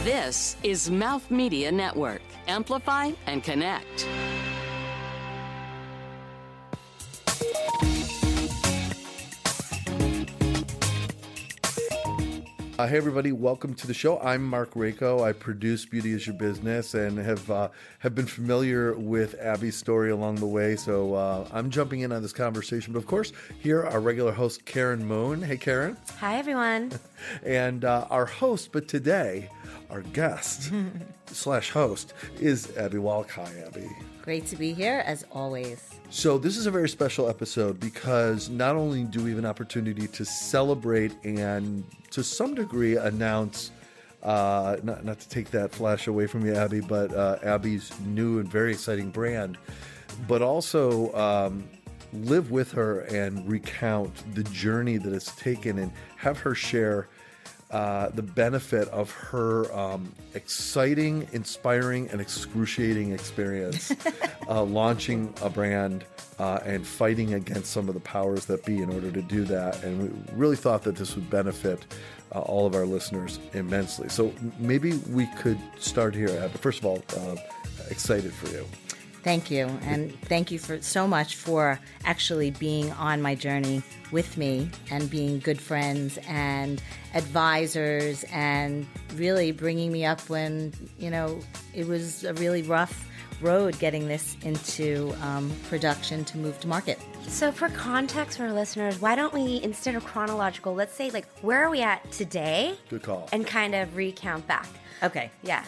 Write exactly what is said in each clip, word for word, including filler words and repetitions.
This is Mouth Media Network. Amplify and connect. Uh, hey everybody, welcome to the show. I'm Mark Rako. I produce Beauty Is Your Business and have uh, have been familiar with Abby's story along the way. So uh, I'm jumping in on this conversation. But of course, here our regular host, Karen Moon. Hey, Karen. Hi, everyone. And uh, our host, but today, our guest slash host is Abby Wallach. Hi, Abby. Great to be here, as always. So this is a very special episode because not only do we have an opportunity to celebrate and to some degree announce, uh, not, not to take that flash away from you, Abby, but uh, Abby's new and very exciting brand, but also um, live with her and recount the journey that it's taken and have her share Uh, the benefit of her um, exciting, inspiring, and excruciating experience uh, launching a brand uh, and fighting against some of the powers that be in order to do that. And we really thought that this would benefit uh, all of our listeners immensely. So maybe we could start here. But first of all, uh, excited for you. Thank you. And thank you for so much for actually being on my journey with me and being good friends and advisors and really bringing me up when, you know, it was a really rough road getting this into um, production to move to market. So for context for our listeners, why don't we, instead of chronological, let's say like, where are we at today? Good call. And kind of recount back. Okay. Yeah.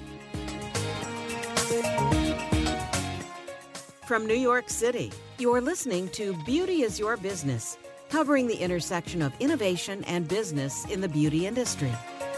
From New York City, you're listening to Beauty Is Your Business, covering the intersection of innovation and business in the beauty industry.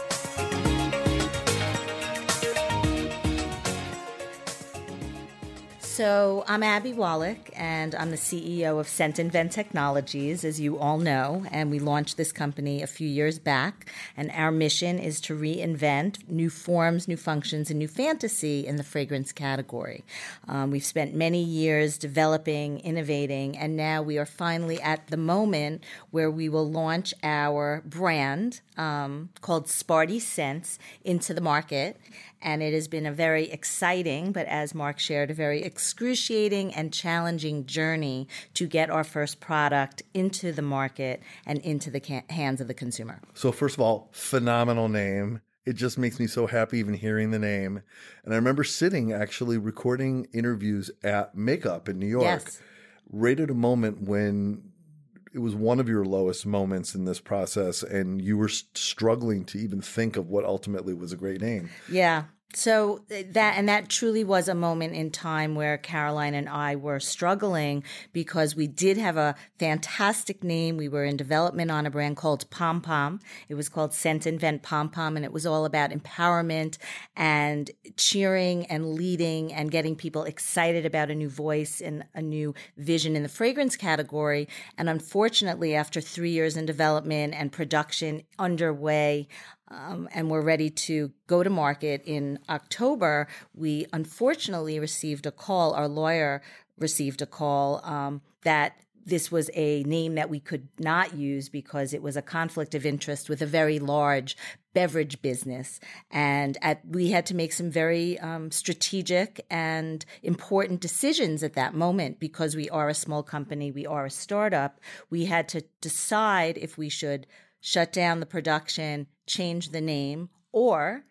So I'm Abby Wallach, and I'm the C E O of Scent Invent Technologies, as you all know, and we launched this company a few years back, and our mission is to reinvent new forms, new functions, and new fantasy in the fragrance category. Um, we've spent many years developing, innovating, and now we are finally at the moment where we will launch our brand um, called Sparty Scents into the market. And it has been a very exciting, but as Mark shared, a very excruciating and challenging journey to get our first product into the market and into the ca- hands of the consumer. So first of all, phenomenal name. It just makes me so happy even hearing the name. And I remember sitting actually recording interviews at Makeup in New York, Yes. right at a moment when it was one of your lowest moments in this process and you were struggling to even think of what ultimately was a great name. Yeah. So that, and that truly was a moment in time where Caroline and I were struggling because we did have a fantastic name. We were in development on a brand called Pom Pom. It was called Scent Invent Pom Pom, and it was all about empowerment and cheering and leading and getting people excited about a new voice and a new vision in the fragrance category. And unfortunately, after three years in development and production underway, Um, and we're ready to go to market in October, we unfortunately received a call, our lawyer received a call um, that this was a name that we could not use because it was a conflict of interest with a very large beverage business. And at, we had to make some very um, strategic and important decisions at that moment because we are a small company, we are a startup. We had to decide if we should shut down the production, change the name, or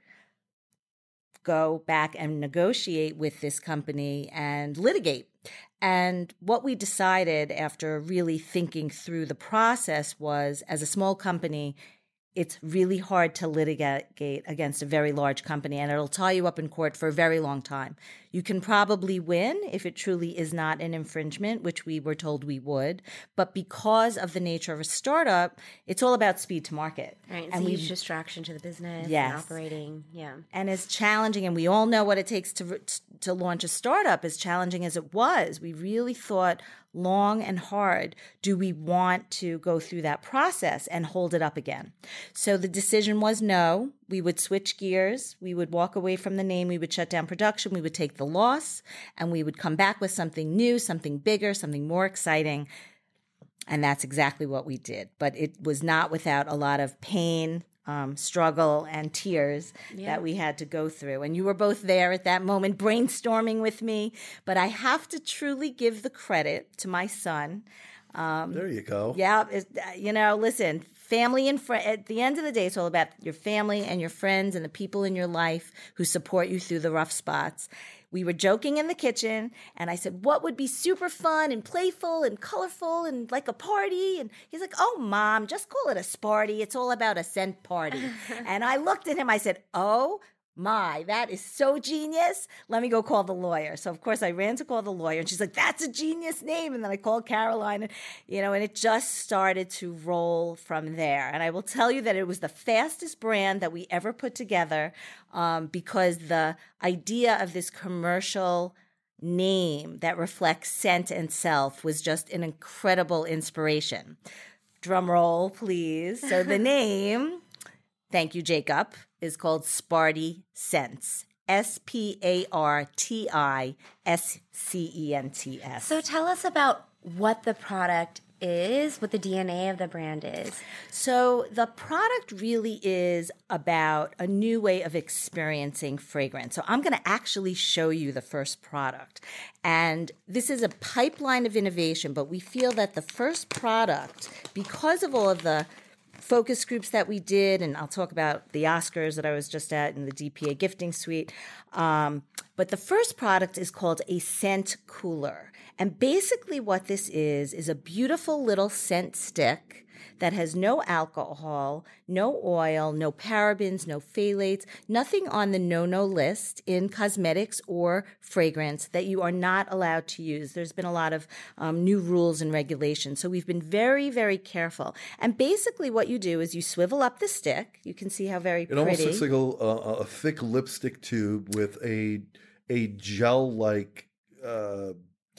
go back and negotiate with this company and litigate. And what we decided after really thinking through the process was, as a small company, it's really hard to litigate against a very large company, and it'll tie you up in court for a very long time. You can probably win if it truly is not an infringement, which we were told we would. But because of the nature of a startup, it's all about speed to market. Right. It's and a we huge distraction to the business Yes. and operating. Yeah. And as challenging, and we all know what it takes to to launch a startup, as challenging as it was, we really thought long and hard, do we want to go through that process and hold it up again? So the decision was no. We would switch gears. We would walk away from the name. We would shut down production. We would take the loss, and we would come back with something new, something bigger, something more exciting. And that's exactly what we did. But it was not without a lot of pain, um, struggle and tears yeah. that we had to go through. And you were both there at that moment brainstorming with me. But I have to truly give the credit to my son. Um, there you go. Yeah. You know, listen, family and friends, at the end of the day, it's all about your family and your friends and the people in your life who support you through the rough spots. We were joking in the kitchen, and I said, what would be super fun and playful and colorful and like a party? And he's like, oh, Mom, just call it a Sparty. It's all about a scent party. And I looked at him. I said, oh, my, that is so genius. Let me go call the lawyer. So, of course, I ran to call the lawyer, and she's like, that's a genius name. And then I called Caroline, and, you know, and it just started to roll from there. And I will tell you that it was the fastest brand that we ever put together um, because the idea of this commercial name that reflects scent and self was just an incredible inspiration. Drum roll, please. So the name, thank you, Jacob, is called Sparty Scents. S P A R T I S C E N T S. So tell us about what the product is, what the D N A of the brand is. So the product really is about a new way of experiencing fragrance. So I'm going to actually show you the first product. And this is a pipeline of innovation, but we feel that the first product, because of all of the focus groups that we did, and I'll talk about the Oscars that I was just at in the D P A gifting suite. Um, but the first product is called a scent cooler. And basically what this is, is a beautiful little scent stick that has no alcohol, no oil, no parabens, no phthalates, nothing on the no-no list in cosmetics or fragrance that you are not allowed to use. There's been a lot of um, new rules and regulations. So we've been very, very careful. And basically what you do is you swivel up the stick. You can see how very it pretty. It almost looks like a, a, a thick lipstick tube with a, a gel-like uh,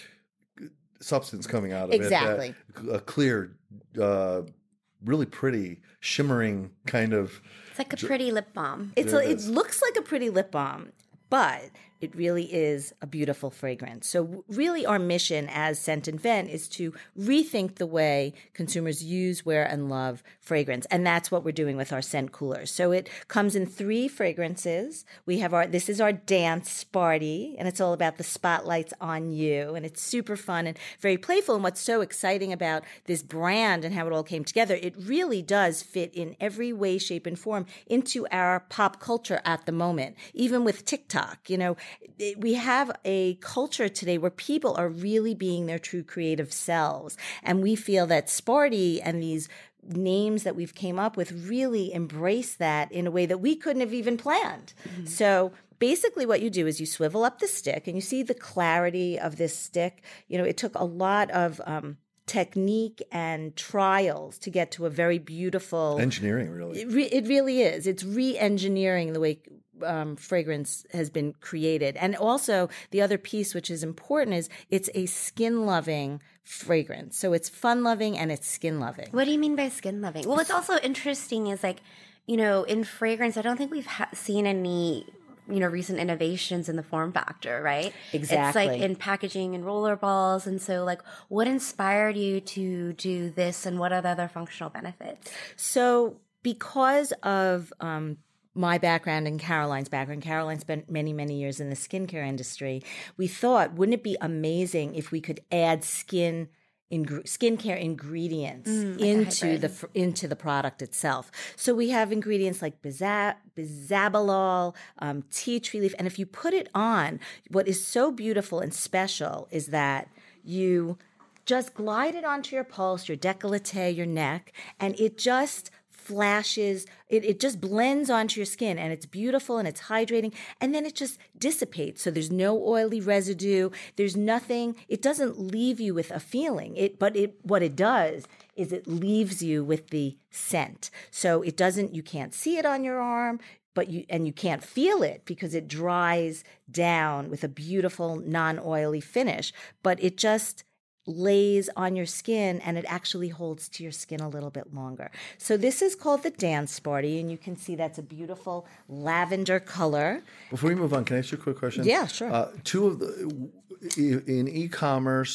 substance coming out of exactly. it. Exactly. A clear, uh, really pretty, shimmering kind of. It's like a pretty lip balm. It's a, it, it looks like a pretty lip balm, but it really is a beautiful fragrance. So really our mission as Scent and Vent is to rethink the way consumers use, wear, and love fragrance. And that's what we're doing with our scent coolers. So it comes in three fragrances. We have our, this is our Dance Sparty, and it's all about the spotlights on you. And it's super fun and very playful. And what's so exciting about this brand and how it all came together, it really does fit in every way, shape, and form into our pop culture at the moment. Even with TikTok, you know, we have a culture today where people are really being their true creative selves. And we feel that Sparty and these names that we've came up with really embrace that in a way that we couldn't have even planned. Mm-hmm. So basically what you do is you swivel up the stick, and you see the clarity of this stick. You know, it took a lot of um, technique and trials to get to a very beautiful engineering. Really, it, re- it really is. It's re-engineering the way Um, fragrance has been created. And also the other piece, which is important, is it's a skin-loving fragrance. So it's fun-loving and it's skin-loving. What do you mean by skin-loving? Well, what's also interesting is, like, you know, in fragrance, I don't think we've ha- seen any, you know, recent innovations in the form factor, right? Exactly. It's like in packaging and roller balls. And so, like, what inspired you to do this, and what are the other functional benefits? So because of um, my background and Caroline's background, Caroline spent many, many years in the skincare industry. We thought, wouldn't it be amazing if we could add skin ing- skincare ingredients mm, into like the into the product itself? So we have ingredients like biza- bisabolol, um, tea tree leaf, and if you put it on, what is so beautiful and special is that you just glide it onto your pulse, your décolleté, your neck, and it just flashes, it, it just blends onto your skin, and it's beautiful and it's hydrating, and then it just dissipates. So there's no oily residue. There's nothing. It doesn't leave you with a feeling. It, but it what it does is it leaves you with the scent. So it doesn't, you can't see it on your arm, but you and you can't feel it because it dries down with a beautiful non-oily finish. But it just lays on your skin, and it actually holds to your skin a little bit longer. So this is called the Dance Sparty, and you can see that's a beautiful lavender color. Before we move on, can I ask you a quick question? Yeah, sure. Uh, two of the in e-commerce,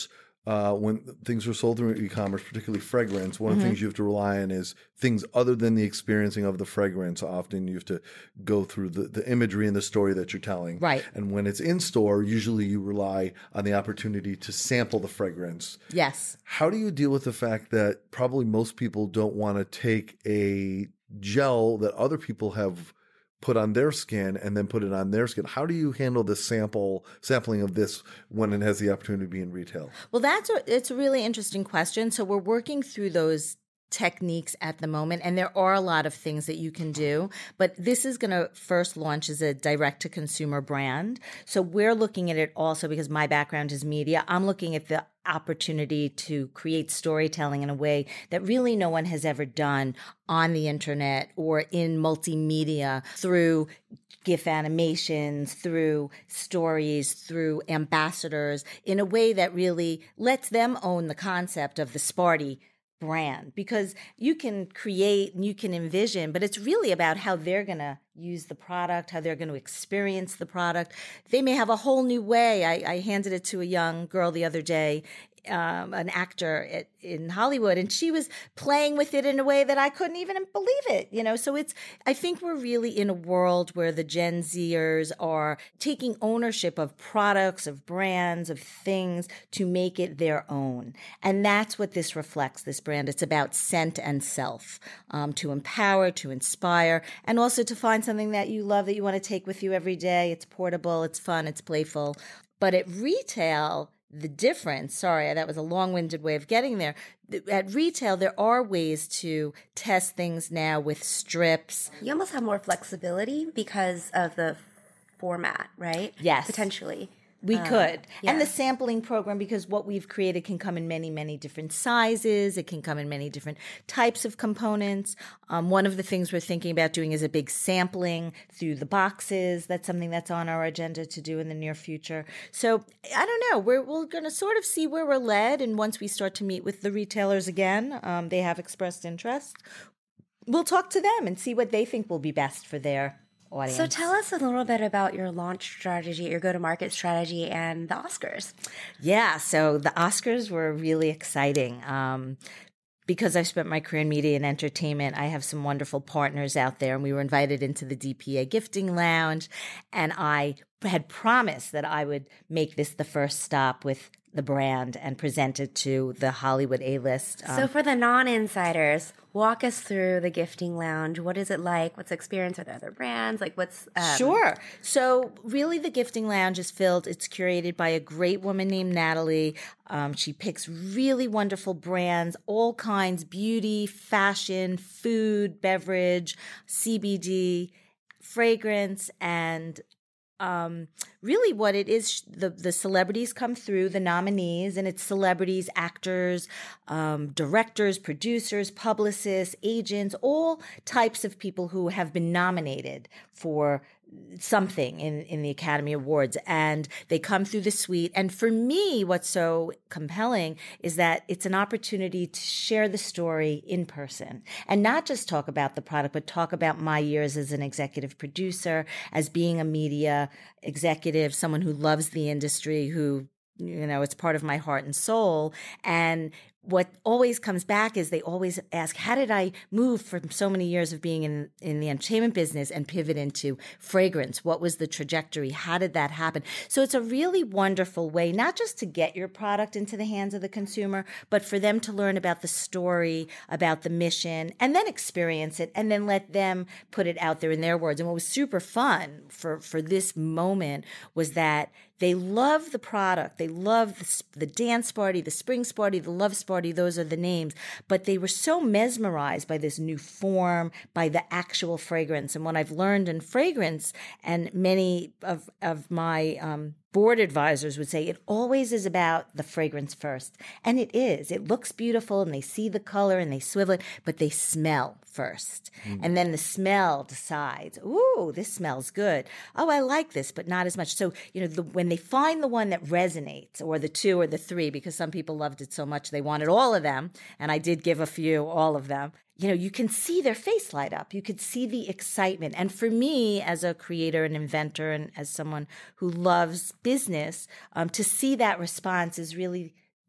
uh, when things are sold through e-commerce, particularly fragrance, one of Mm-hmm. the things you have to rely on is things other than the experiencing of the fragrance. Often you have to go through the, the imagery and the story that you're telling. Right. And when it's in store, usually you rely on the opportunity to sample the fragrance. Yes. How do you deal with the fact that probably most people don't want to take a gel that other people have put on their skin and then put it on their skin? How do you handle the sample sampling of this when it has the opportunity to be in retail? Well, that's a, it's a really interesting question. So we're working through those techniques at the moment, and there are a lot of things that you can do, but this is going to first launch as a direct to consumer brand. So we're looking at it also because my background is media. I'm looking at the opportunity to create storytelling in a way that really no one has ever done on the internet or in multimedia through GIF animations, through stories, through ambassadors, in a way that really lets them own the concept of the Sparty brand, because you can create and you can envision, but it's really about how they're going to use the product, how they're going to experience the product. They may have a whole new way. I, I handed it to a young girl the other day, um, an actor at, in Hollywood, and she was playing with it in a way that I couldn't even believe it. You know, so it's, I think we're really in a world where the Gen Zers are taking ownership of products, of brands, of things to make it their own. And that's what this reflects, this brand. It's about scent and self, um, to empower, to inspire, and also to find something that you love that you want to take with you every day. It's portable, it's fun, it's playful. But at retail, the difference, sorry, that was a long-winded way of getting there. At retail, there are ways to test things now with strips. You almost have more flexibility because of the format, right? Yes. Potentially. We Um, could. yeah. And the sampling program, because what we've created can come in many, many different sizes. It can come in many different types of components. Um, one of the things we're thinking about doing is a big sampling through the boxes. That's something that's on our agenda to do in the near future. So I don't know. We're, we're going to sort of see where we're led. And once we start to meet with the retailers again, um, they have expressed interest. We'll talk to them and see what they think will be best for their audience. So tell us a little bit about your launch strategy, your go-to-market strategy, and the Oscars. Yeah, so the Oscars were really exciting. Um, because I've spent my career in media and entertainment, I have some wonderful partners out there, and we were invited into the D P A Gifting Lounge, and I had promised that I would make this the first stop with the brand and present it to the Hollywood A-list. Um, So for the non-insiders, walk us through the gifting lounge. What is it like? What's the experience? Are there other brands? Like what's... Um... Sure. So really the gifting lounge is filled. It's curated by a great woman named Natalie. Um, she picks really wonderful brands, all kinds, beauty, fashion, food, beverage, C B D, fragrance, and Um, really what it is, the, the celebrities come through, the nominees, and it's celebrities, actors, um, directors, producers, publicists, agents, all types of people who have been nominated for something in, in the Academy Awards, and they come through the suite. And for me, what's so compelling is that it's an opportunity to share the story in person and not just talk about the product, but talk about my years as an executive producer, as being a media executive, someone who loves the industry, who, you know, it's part of my heart and soul. And what always comes back is they always ask, how did I move from so many years of being in, in the entertainment business and pivot into fragrance? What was the trajectory? How did that happen? So it's a really wonderful way, not just to get your product into the hands of the consumer, but for them to learn about the story, about the mission, and then experience it, and then let them put it out there in their words. And what was super fun for, for this moment was that they love the product. They love the, the dance party, the spring party, the love party. Those are the names. But they were so mesmerized by this new form, by the actual fragrance. And what I've learned in fragrance, and many of, of my um, board advisors would say, it always is about the fragrance first. And it is. It looks beautiful, and they see the color, and they swivel it, but they smell first. Mm. And then the smell decides, ooh, this smells good. Oh, I like this, but not as much. So, you know, the, when they find the one that resonates, or the two or the three, because some people loved it so much they wanted all of them, and I did give a few, all of them, you know, you can see their face light up. You could see the excitement. And for me, as a creator and inventor, and as someone who loves business, um, to see that response is really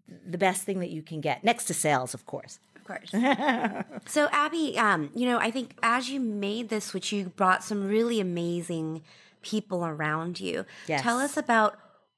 the best thing that you can get, next to sales, of course. Of course. So, Abby, um, you know, I think as you made this switch, you brought some really amazing people around you. Yes. Tell us about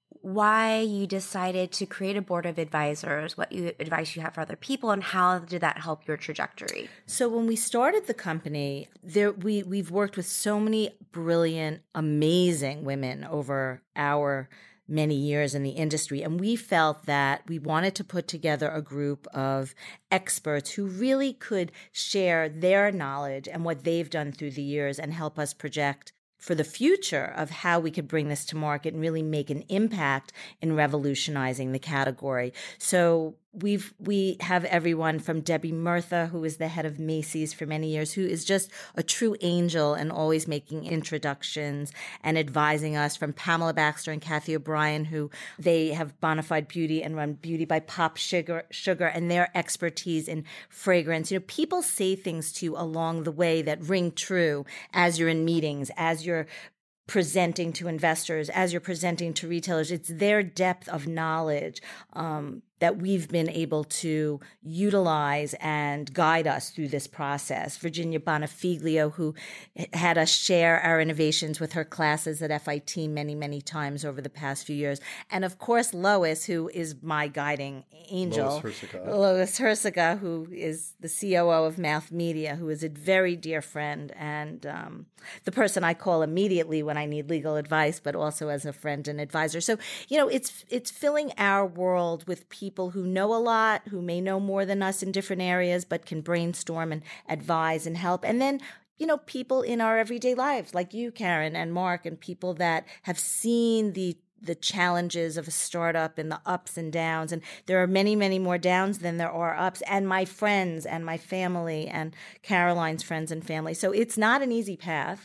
why you decided to create a board of advisors, what you, advice you have for other people, and how did that help your trajectory? So when we started the company, there we we've worked with so many brilliant, amazing women over our many years in the industry, and we felt that we wanted to put together a group of experts who really could share their knowledge and what they've done through the years and help us project for the future of how we could bring this to market and really make an impact in revolutionizing the category. So we've we have everyone from Debbie Murtha, who is the head of Macy's for many years, who is just a true angel and always making introductions and advising us, from Pamela Baxter and Kathy O'Brien, who they have Bonafide Beauty and run Beauty by Pop Sugar, Sugar and their expertise in fragrance. You know, people say things to you along the way that ring true as you're in meetings, as you're presenting to investors, as you're presenting to retailers. It's their depth of knowledge um, that we've been able to utilize and guide us through this process. Virginia Bonafiglio, who had us share our innovations with her classes at F I T many, many times over the past few years. And of course, Lois, who is my guiding angel. Lois Hersica. Lois Hersica, who is the C O O of Mouth Media, who is a very dear friend and um, the person I call immediately when I need legal advice, but also as a friend and advisor. So, you know, it's it's filling our world with people who know a lot, who may know more than us in different areas, but can brainstorm and advise and help. And then, you know, people in our everyday lives like you, Karen, and Mark, and people that have seen the the challenges of a startup and the ups and downs. And there are many, many more downs than there are ups. And my friends and my family and Caroline's friends and family. So it's not an easy path.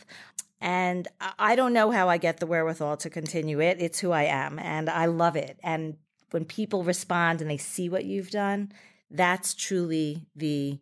And I don't know how I get the wherewithal to continue it. It's who I am, and I love it. And when people respond and they see what you've done, that's truly the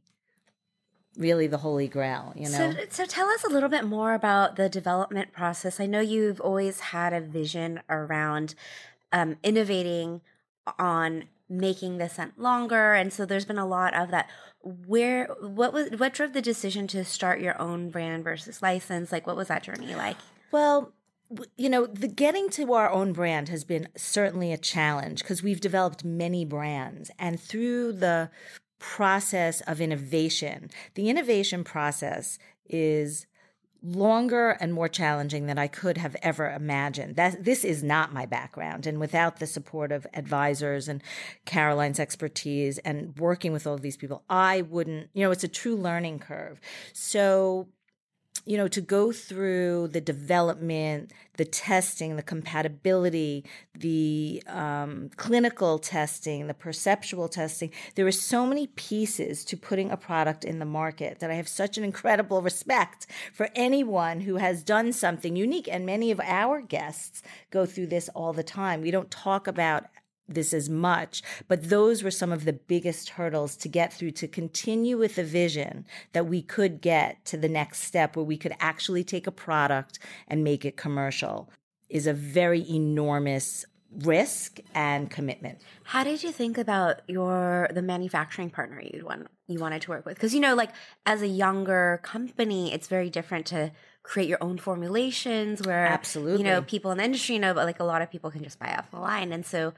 really the holy grail, you know? So, so tell us a little bit more about the development process. I know you've always had a vision around um, innovating on making the scent longer, and so there's been a lot of that. Where, what was, what drove the decision to start your own brand versus license? Like, what was that journey like? Well, you know, the getting to our own brand has been certainly a challenge because we've developed many brands, and through the process of innovation, the innovation process is longer and more challenging than I could have ever imagined. That this is not my background, and without the support of advisors and Caroline's expertise and working with all of these people, I wouldn't, you know, it's a true learning curve. So, you know, to go through the development, the testing, the compatibility, the um, clinical testing, the perceptual testing, there are so many pieces to putting a product in the market that I have such an incredible respect for anyone who has done something unique. And many of our guests go through this all the time. We don't talk about this as much, but those were some of the biggest hurdles to get through, to continue with the vision that we could get to the next step where we could actually take a product and make it commercial, is a very enormous risk and commitment. How did you think about your the manufacturing partner you'd want you wanted to work with? Because, you know, like as a younger company, it's very different to create your own formulations where, absolutely, you know, people in the industry know, but like a lot of people can just buy off the line. And so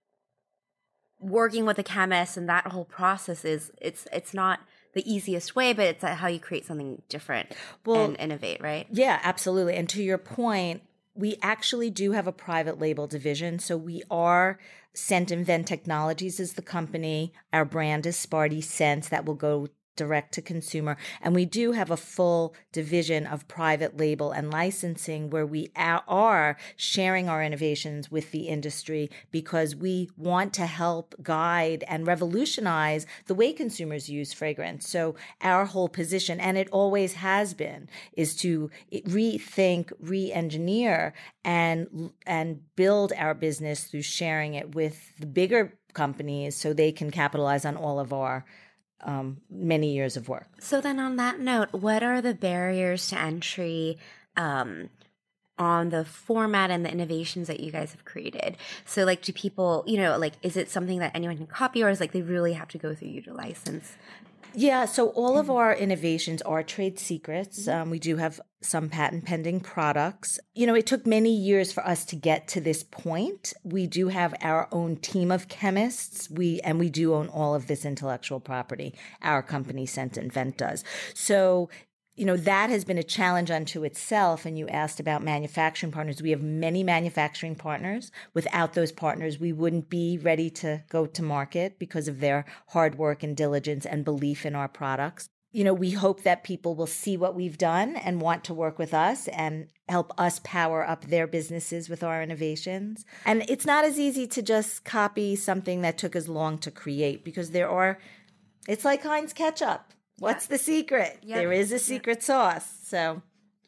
working with a chemist and that whole process is it's it's not the easiest way, but it's how you create something different well, and innovate, right? Yeah, absolutely. And to your point, we actually do have a private label division. So we are Scent Invent Technologies is the company. Our brand is Sparty Scents that will go direct to consumer. And we do have a full division of private label and licensing where we are sharing our innovations with the industry because we want to help guide and revolutionize the way consumers use fragrance. So our whole position, and it always has been, is to rethink, re-engineer, and and build our business through sharing it with the bigger companies so they can capitalize on all of our Um, many years of work. So then on that note, what are the barriers to entry um, on the format and the innovations that you guys have created. So like, do people, you know, like, is it something that anyone can copy, or is like they really have to go through you to license? Yeah, so all of our innovations are trade secrets. Um, we do have some patent pending products. You know, it took many years for us to get to this point. We do have our own team of chemists. We and we do own all of this intellectual property. Our company, Scent Invent, does. So, you know, that has been a challenge unto itself. And you asked about manufacturing partners. We have many manufacturing partners. Without those partners, we wouldn't be ready to go to market because of their hard work and diligence and belief in our products. You know, we hope that people will see what we've done and want to work with us and help us power up their businesses with our innovations. And it's not as easy to just copy something that took as long to create, because there are, it's like Heinz ketchup. What's the secret? Yep. There is a secret yep. sauce. So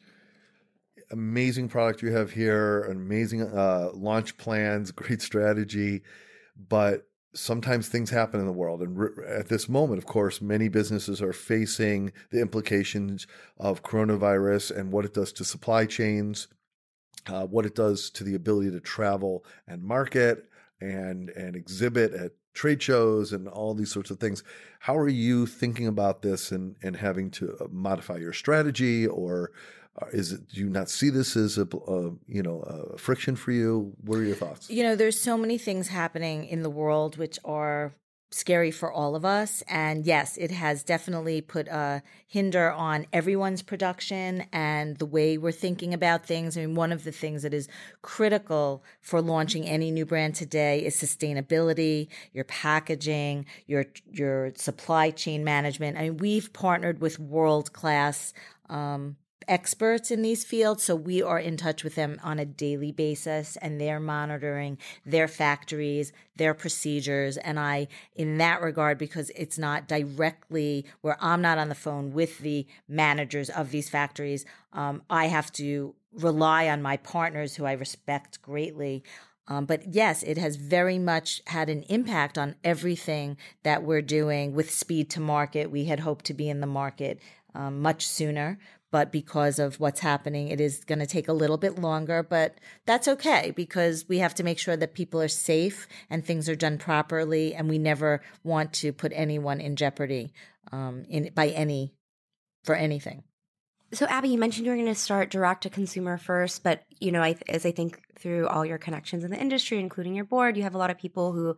amazing product you have here, amazing uh, launch plans, great strategy, but sometimes things happen in the world. And re- at this moment, of course, many businesses are facing the implications of coronavirus and what it does to supply chains, uh, what it does to the ability to travel and market and and exhibit at trade shows and all these sorts of things. How are you thinking about this and, and having to modify your strategy, or is it, do you not see this as a, a you know a friction for you? What are your thoughts? You know, there's so many things happening in the world which are scary for all of us. And yes, it has definitely put a hinder on everyone's production and the way we're thinking about things. I mean, one of the things that is critical for launching any new brand today is sustainability, your packaging, your your supply chain management. I mean, we've partnered with world-class um experts in these fields, so we are in touch with them on a daily basis, and they're monitoring their factories, their procedures. And I, in that regard, because it's not directly where I'm not on the phone with the managers of these factories, um, I have to rely on my partners, who I respect greatly. Um, but yes, it has very much had an impact on everything that we're doing with speed to market. We had hoped to be in the market um, much sooner, but because of what's happening, it is going to take a little bit longer. But that's okay, because we have to make sure that people are safe and things are done properly, and we never want to put anyone in jeopardy um, in by any for anything. So, Abby, you mentioned you were going to start direct to consumer first, but you know, I, as I think through all your connections in the industry, including your board, you have a lot of people who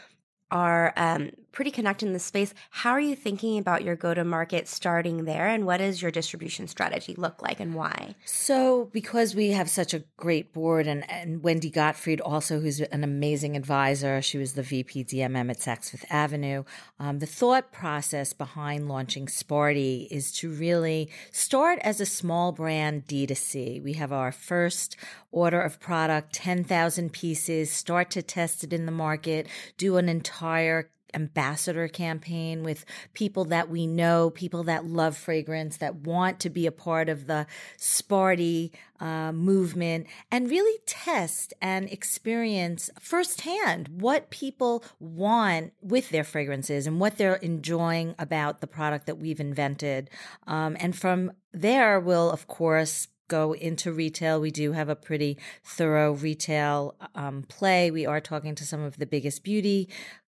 are um, pretty connected in the space. How are you thinking about your go-to-market starting there, and what does your distribution strategy look like, and why? So because we have such a great board, and, and Wendy Gottfried also, who's an amazing advisor, she was the V P D M M at Saks Fifth Avenue, um, the thought process behind launching Sparty is to really start as a small brand D two C. We have our first order of product, ten thousand pieces, start to test it in the market, do an entire ambassador campaign with people that we know, people that love fragrance, that want to be a part of the Sparty uh, movement, and really test and experience firsthand what people want with their fragrances and what they're enjoying about the product that we've invented. Um, and from there, we'll, of course, go into retail. We do have a pretty thorough retail um, play. We are talking to some of the biggest beauty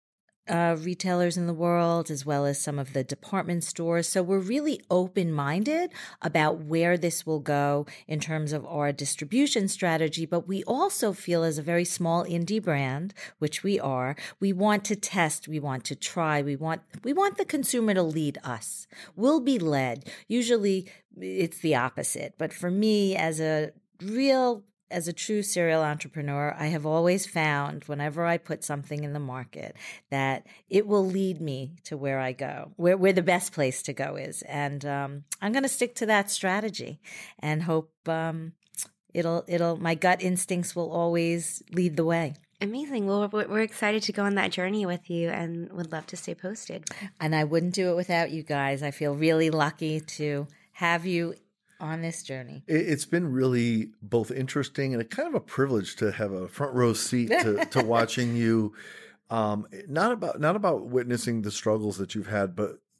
Uh, retailers in the world, as well as some of the department stores. So we're really open-minded about where this will go in terms of our distribution strategy. But we also feel, as a very small indie brand, which we are, we want to test, we want to try, we want we want the consumer to lead us. We'll be led. Usually it's the opposite. But for me, as a real As a true serial entrepreneur, I have always found, whenever I put something in the market, that it will lead me to where I go, where, where the best place to go is. And um, I'm going to stick to that strategy and hope um, it'll, it'll, my gut instincts will always lead the way. Amazing. Well, we're, we're excited to go on that journey with you and would love to stay posted. And I wouldn't do it without you guys. I feel really lucky to have you on this journey. It's been really both interesting and a kind of a privilege to have a front row seat to, to watching you. Um, not about not about witnessing the struggles that you've had, but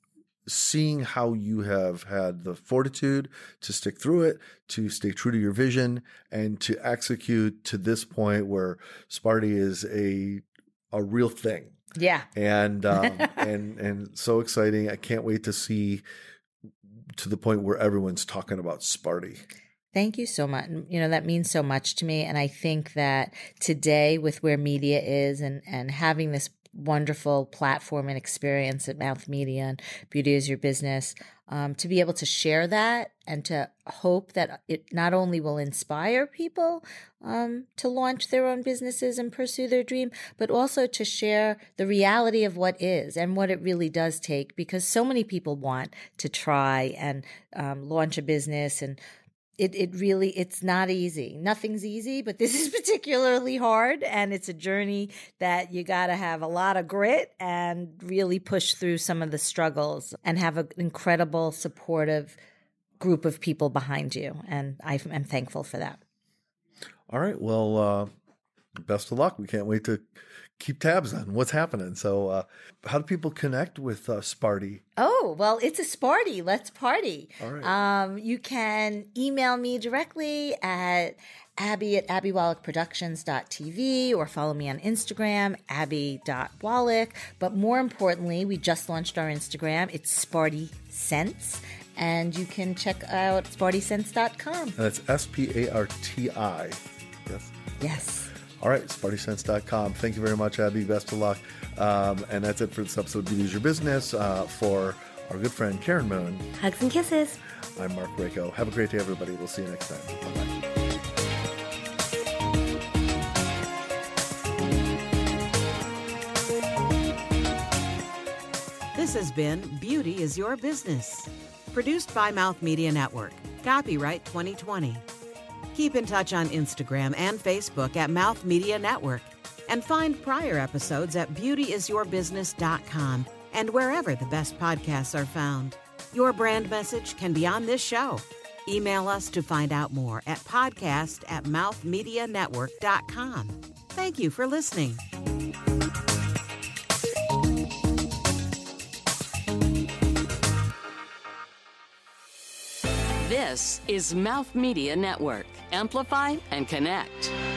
seeing how you have had the fortitude to stick through it, to stay true to your vision, and to execute to this point where Sparty is a a real thing. Yeah. And um, and and so exciting. I can't wait to see to the point where everyone's talking about Sparty. Thank you so much. You know, that means so much to me. And I think that today, with where media is and, and having this wonderful platform and experience at Mouth Media and Beauty is Your Business, um, to be able to share that and to hope that it not only will inspire people um, to launch their own businesses and pursue their dream, but also to share the reality of what is and what it really does take, because so many people want to try and um, launch a business, and It it really, it's not easy. Nothing's easy, but this is particularly hard, and it's a journey that you got to have a lot of grit and really push through some of the struggles and have an incredible, supportive group of people behind you. And I am thankful for that. All right. Well, uh, best of luck. We can't wait to keep tabs on what's happening. So uh, how do people connect with uh, Sparty? Oh, well, it's a Sparty. Let's party. All right. Um, you can email me directly at Abby at abby wallach productions dot t v or follow me on Instagram, abby dot wallach. But more importantly, we just launched our Instagram. It's Sparty Scents. And you can check out sparty scents dot com. And that's S P A R T I. Yes? Yes. All right, sparty scents dot com. Thank you very much, Abby. Best of luck. Um, and that's it for this episode of Beauty is Your Business. Uh, for our good friend Karen Moon. Hugs and kisses. I'm Mark Rako. Have a great day, everybody. We'll see you next time. Bye-bye. This has been Beauty is Your Business. Produced by Mouth Media Network. Copyright twenty twenty. Keep in touch on Instagram and Facebook at Mouth Media Network. And find prior episodes at beauty is your business dot com and wherever the best podcasts are found. Your brand message can be on this show. Email us to find out more at podcast at mouth media network dot com. Thank you for listening. This is Mouth Media Network. Amplify and connect.